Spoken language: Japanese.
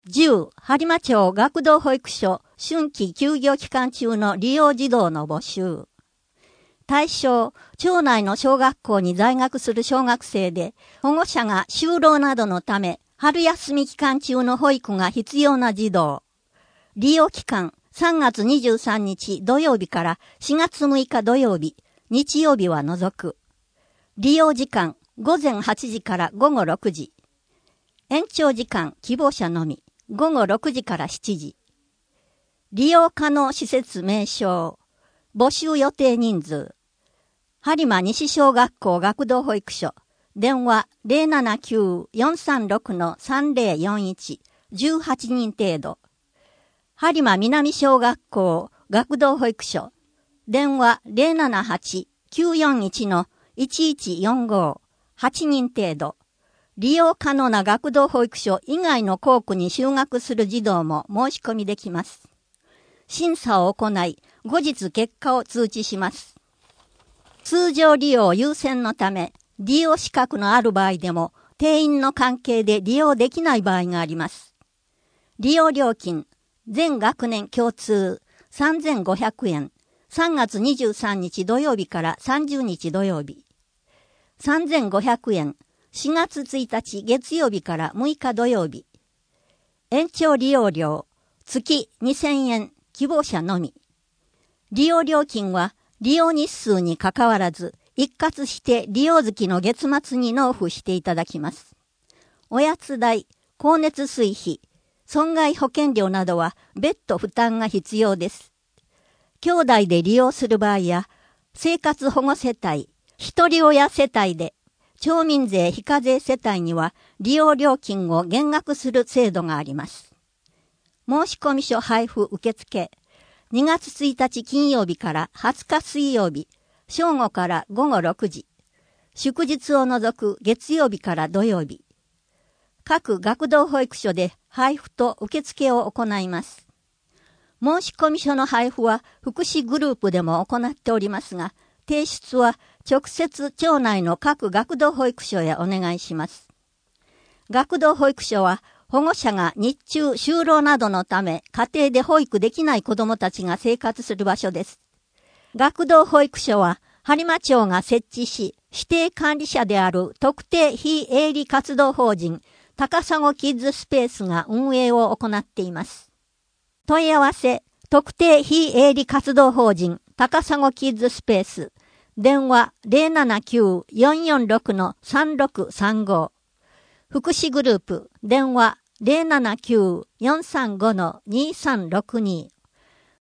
10、播磨町学童保育所春季休業期間中の利用児童の募集。対象、町内の小学校に在学する小学生で、保護者が就労などのため、春休み期間中の保育が必要な児童。利用期間、3月23日土曜日から4月6日土曜日、日曜日は除く。利用時間、午前8時から午後6時。延長時間、希望者のみ、午後6時から7時。利用可能施設名称、募集予定人数。播磨西小学校学童保育所、電話 079-436-3041、18人程度。播磨南小学校学童保育所、電話 078-941-1145、8人程度。利用可能な学童保育所以外の校区に就学する児童も申し込みできます。審査を行い、後日結果を通知します。通常利用優先のため、利用資格のある場合でも、定員の関係で利用できない場合があります。利用料金、全学年共通3500円、3月23日土曜日から30日土曜日。3500円、4月1日月曜日から6日土曜日。延長利用料、月2000円、希望者のみ。利用料金は利用日数にかかわらず、一括して利用月の月末に納付していただきます。おやつ代、光熱水費、損害保険料などは別途負担が必要です。兄弟で利用する場合や、生活保護世帯、一人親世帯で、町民税非課税世帯には利用料金を減額する制度があります。申込書配布受付、2月1日金曜日から20日水曜日、正午から午後6時、祝日を除く月曜日から土曜日。各学童保育所で配布と受付を行います。申込書の配布は福祉グループでも行っておりますが、提出は直接町内の各学童保育所へお願いします。学童保育所は保護者が日中就労などのため家庭で保育できない子どもたちが生活する場所です。学童保育所は播磨町が設置し、指定管理者である特定非営利活動法人高砂キッズスペースが運営を行っています。問い合わせ、特定非営利活動法人高砂キッズスペース、電話 079-446-3635。福祉グループ、電話 079-435-2362